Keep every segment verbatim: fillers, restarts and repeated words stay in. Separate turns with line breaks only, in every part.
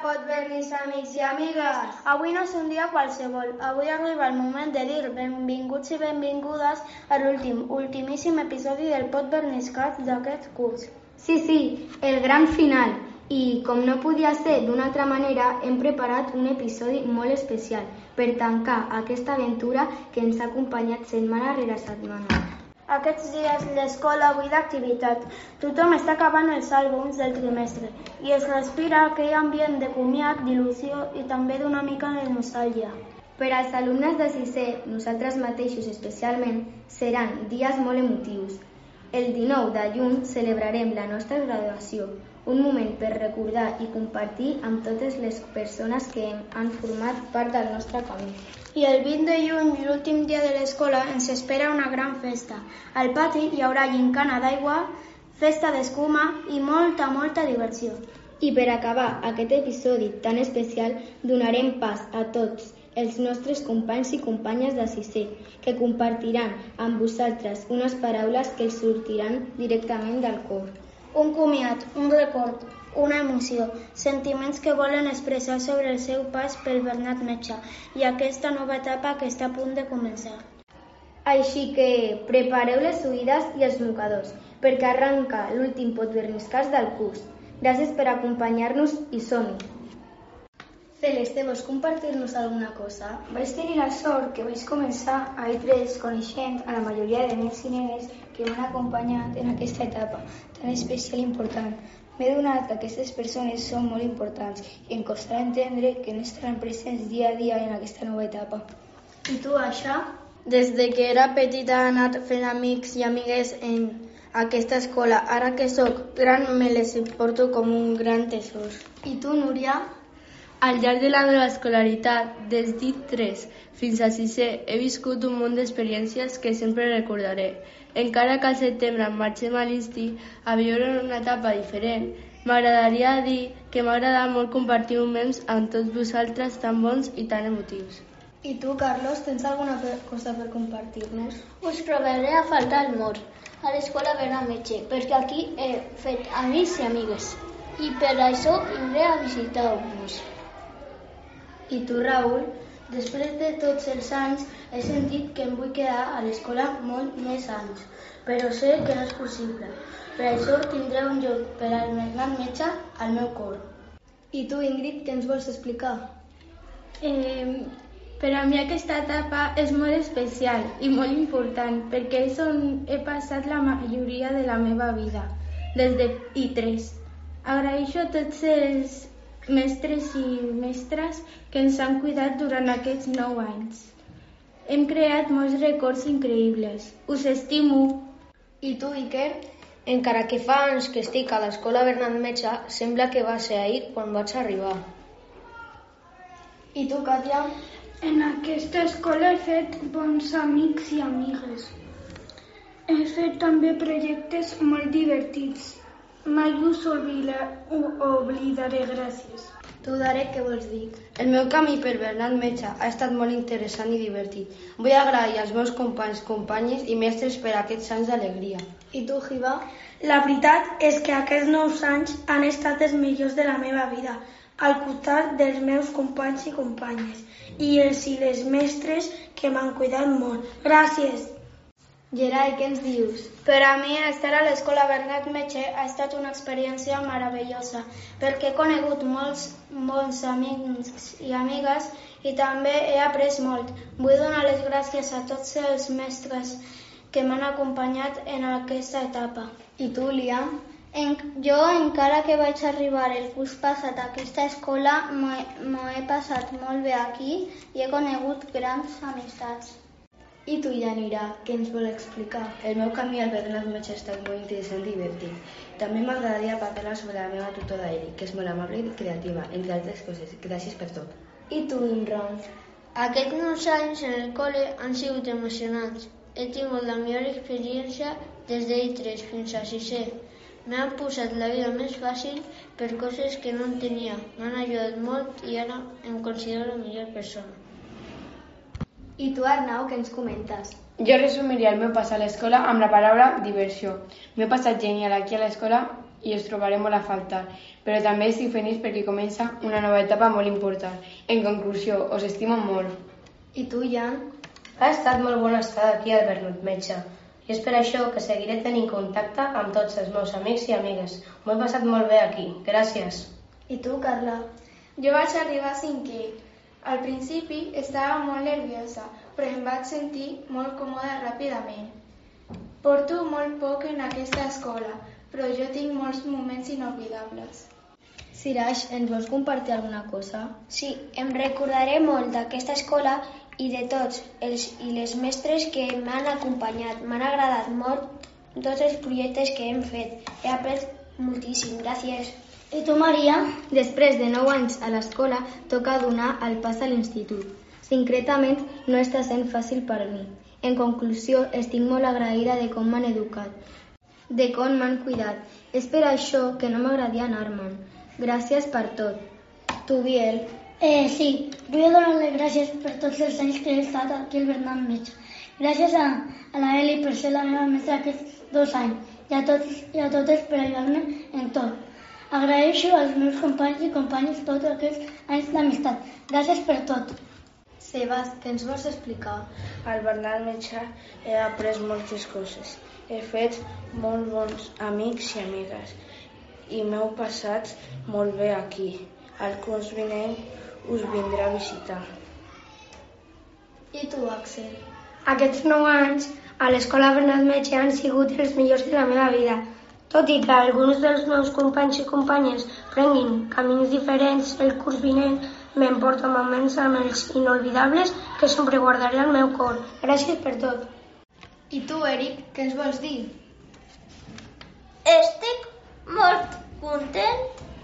Podvernis, amics i amigues! Avui no és un dia qualsevol. Avui arriba el moment de dir benvinguts i benvingudes a l'últim, ultimíssim episodi del Podverniscast d'aquest curs.
Sí, sí, el gran final. I, com no podia ser d'una altra manera, hem preparat un episodi molt especial per tancar aquesta aventura que ens ha acompanyat setmana rere setmana.
Aquests dies l'escola buida d'activitat. Tothom està acabant els àlbums del trimestre i es respira aquell ambient de comiat, d'il·lusió i també d'una mica de nostàlgia.
Per als alumnes de sisè, nosaltres mateixos especialment, seran dies molt emotius. El dinou de juny celebrarem la nostra graduació, un moment per recordar i compartir amb totes les persones que han format part del nostre camí.
I el vint de juny, l'últim dia de l'escola, ens espera una gran festa. Al pati hi haurà gincana d'aigua, festa d'escuma i molta, molta diversió.
I per acabar aquest episodi tan especial, donarem pas a tots els nostres companys i companyes de sisè, que compartiran amb vosaltres unes paraules que els sortiran directament del cor.
Un comiat, un record, una emoció, sentiments que volen expressar sobre el seu pas pel Bernat Metge i aquesta nova etapa que està a punt de començar.
Així que prepareu les oïdes i els mocadors, perquè arranca l'últim Podverniscast del curs. Gràcies per acompanyar-nos i som-hi! Celeste, vols compartir-nos alguna cosa?
Vaig tenir la sort que vaig començar a I tres coneixent a la majoria de nens i nenes que m'han acompanyat en aquesta etapa tan especial i important. M'he donat que aquestes persones són molt importants i em costarà entendre que no estaran presents dia a dia en aquesta nova etapa.
I tu, Aixa? Des de que era petita he anat fent amics i amigues en aquesta escola. Ara que sóc gran me les porto com un gran tesor.
I tu, Núria?
Al llarg de la meva escolaritat, des d'I tres fins a sisè, he viscut un munt d'experiències que sempre recordaré. Encara que al setembre marxem a l'estiu a viure en una etapa diferent, m'agradaria dir que m'ha agradat molt compartir moments amb tots vosaltres tan bons i tan emotius.
I tu, Carlos, tens alguna cosa per compartir-nos?
Us trobaré a faltar molt a l'escola Bernat Metge, perquè aquí he fet amics i amigues i per això vindré a visitar-vos.
I tu, Raül? Després de tots els anys he sentit que em vull quedar a l'escola molt més anys, però sé que no és possible. Per això tindré un lloc per al Bernat Metge al meu cor.
I tu, Ingrid, què ens vols explicar?
Eh, per a mi aquesta etapa és molt especial i molt important perquè és on he passat la majoria de la meva vida, des de I tres. Agraeixo a tots els mestres i mestres que ens han cuidat durant aquests nou anys. Hem creat molts records increïbles. Us estimo.
I tu, Iker?
Encara que fa anys que estic a l'escola Bernat Metge, sembla que va ser ahir quan vaig arribar.
I tu, Kàtia?
En aquesta escola he fet bons amics i amigues. He fet també projectes molt divertits. Mai us oblidaré, gràcies.
Tu, Darek, què vols dir?
El meu camí per Bernat Metge ha estat molt interessant i divertit. Vull agrair als meus companys, companyes i mestres per aquests anys d'alegria.
I tu, Hiba?
La veritat és que aquests nous anys han estat els millors de la meva vida, al costat dels meus companys i companyes, i els i les mestres que m'han cuidat molt. Gràcies!
Gerai, què ens dius?
Per a mi, estar a l'escola Bernat Metge ha estat una experiència meravellosa, perquè he conegut molts, molts amics i amigues i també he après molt. Vull donar les gràcies a tots els mestres que m'han acompanyat en aquesta etapa.
I tu, Liam?
En, jo, encara que vaig arribar el curs passat a aquesta escola, m'ho he passat molt bé aquí i he conegut grans amistats.
I tu, Yanira, què ens vol explicar?
El meu camí al Bernat Metge ha estat molt interessant i divertit. També m'agradaria parlar sobre la meva tutora Eri, que és molt amable i creativa, entre altres coses. Gràcies per tot.
I tu, Imran?
Aquests nous anys en el col·le han sigut emocionants. He tingut la millor experiència des de I tres fins a sisè. M'han posat la vida més fàcil per coses que no entenia. M'han ajudat molt i ara em considero la millor persona.
I tu, Arnau, què ens comentes?
Jo resumiria el meu pas a l'escola amb la paraula diversió. M'he passat genial aquí a l'escola i us trobaré molt a faltar, però també estic feliç perquè comença una nova etapa molt important. En conclusió, us estimo molt.
I tu, Jan?
Ha estat molt bona estar aquí al Bernat Metge i és per això que seguiré tenint contacte amb tots els meus amics i amigues. M'ho he passat molt bé aquí. Gràcies.
I tu, Carla?
Jo vaig arribar a cinquè. Al principi estava molt nerviosa, però em vaig sentir molt còmoda ràpidament. Porto molt poc en aquesta escola, però jo tinc molts moments inoblidables.
Siraj, ens vols compartir alguna cosa?
Sí, em recordaré molt d'aquesta escola i de tots els i les mestres que m'han acompanyat. M'han agradat molt tots els projectes que hem fet. He après moltíssim. Gràcies.
I tu, Maria?
Després de nou anys a l'escola, toca donar el pas a l'institut. Sincretament, no està sent fàcil per mi. En conclusió, estic molt agraïda de com m'han educat, de com m'han cuidat. És per això que no m'agradaria anar-me'n. Gràcies per tot. Tu, Biel?
Eh, sí, vull donar les gràcies per tots els anys que he estat aquí al Bernat Metge. Gràcies a, a la Eli per ser la meva mestra aquests dos anys i a tots i a totes per ajudar-me en tot. Agraeixo als meus companys i companyes tots aquests anys d'amistat. Gràcies per tot.
Sebas, què ens vols explicar?
Al Bernat Metge he après moltes coses. He fet molt bons amics i amigues i m'heu passat molt bé aquí. Al curs vinent us vindrà a visitar.
I tu, Axel?
Aquests nou anys a l'escola Bernat Metge han sigut els millors de la meva vida. Tot i que alguns dels meus companys i companyes prenguin camins diferents el curs vinent, m'emporto moments amb els inolvidables que sempre guardaré al meu cor. Gràcies per tot.
I tu, Eric, què ens vols dir?
Estic molt content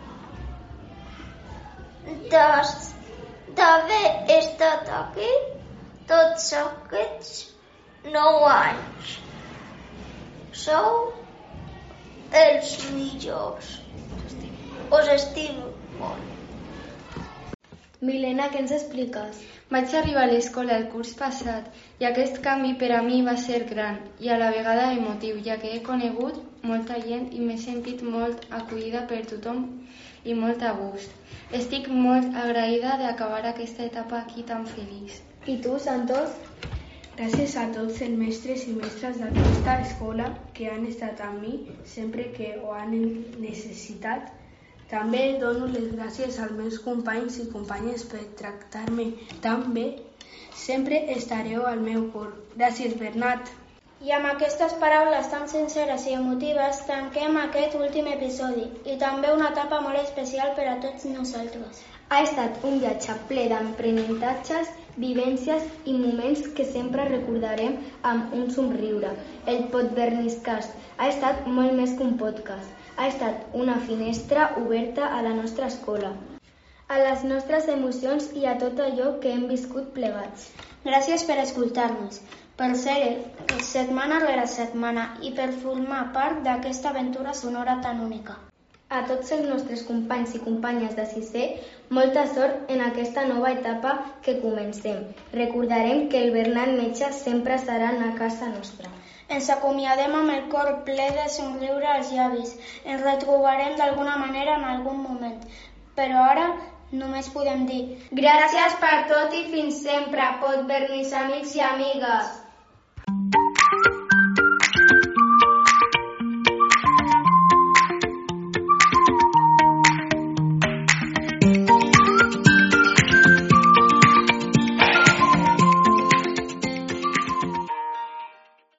d'haver estat aquí tots aquests nou anys. Sou els millors. Us estimo molt.
Milena, què ens expliques?
Vaig arribar a l'escola el curs passat i aquest canvi per a mi va ser gran i a la vegada emotiu, ja que he conegut molta gent i m'he sentit molt acollida per tothom i molt a gust. Estic molt agraïda d'acabar aquesta etapa aquí tan feliç.
I tu, Santos?
Gràcies a tots els mestres i mestres d'aquesta escola que han estat amb mi sempre que ho han necessitat. També dono les gràcies als meus companys i companyes per tractar-me tan bé. Sempre estareu al meu cor. Gràcies, Bernat.
I amb aquestes paraules tan sinceres i emotives tanquem aquest últim episodi i també una etapa molt especial per a tots nosaltres.
Ha estat un viatge ple d'aprenentatges, vivències i moments que sempre recordarem amb un somriure. El Podberniscast ha estat molt més que un podcast. Ha estat una finestra oberta a la nostra escola, a les nostres emocions i a tot allò que hem viscut plegats.
Gràcies per escoltar-nos, per ser setmana rere setmana i per formar part d'aquesta aventura sonora tan única.
A tots els nostres companys i companyes de sisè, molta sort en aquesta nova etapa que comencem. Recordarem que el Bernat Metge sempre serà a casa nostra.
Ens acomiadem amb el cor ple de somriure als llavis. Ens retrobarem d'alguna manera en algun moment. Però ara només podem dir
gràcies per tot i fins sempre, Podbernis, amics i amigues.